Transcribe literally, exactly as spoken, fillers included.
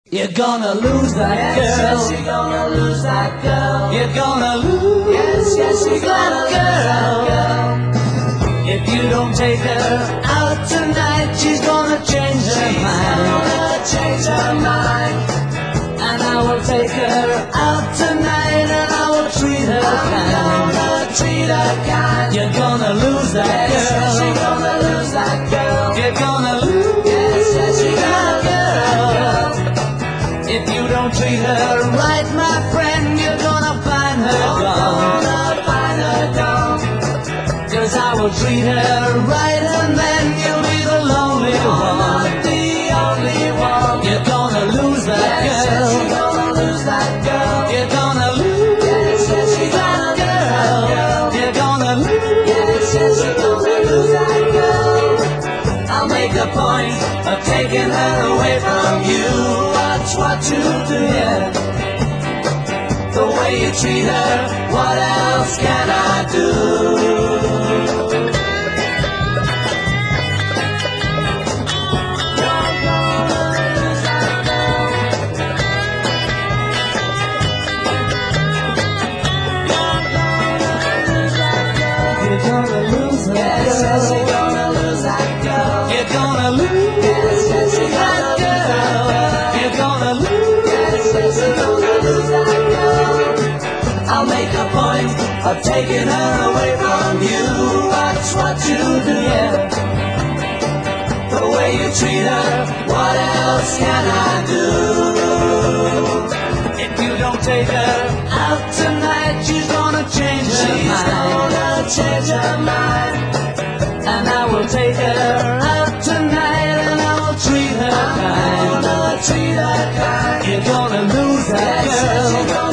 You're gonna lose that Yes, girl. yes, you're gonna lose that girl. You're gonna lose Yes, yes, you're that gonna lose that girl. If you don't take her out tonight, she's gonna change her She's mind. gonna change her mind. And I will take her out tonight, and I will treat her I'm kind. gonna treat her kind. You're gonna lose that Yes, yes, girl. you're gonna lose that girl. You're gonna lose Yes, yes, you're gonna lose that girl. If you don't treat her right, my friend, you're gonna find her I'm gone. gonna find her gone. Cause I will treat her right, and then you'll be the lonely I'm one. not the only one. You're gonna lose that Yes, yes, girl. you're gonna lose that girl. You're gonna lose Yes, yes, you're gonna lose that girl. You're gonna lose Yes, yes, you're gonna lose that girl. I'll make a point of taking her away from you. Watch what you do, yeah. The way you treat her, what else can I do? You're gonna lose that Yes, yes, girl. you're gonna lose that girl. You're gonna lose Yes, yes, you're that gonna lose that girl. girl. You're gonna lose. Yes, yes, you're gonna lose that girl. I'll make a point of taking her away from you. Watch what you do, yeah. The way you treat her, what else can I do? If you don't take her out tonight, she's gonna change her She's mind. gonna change her mind. And I will take her out tonight, and I will treat her I'm kind. gonna treat her kind. You're gonna lose that Yes, yes, girl. you're gonna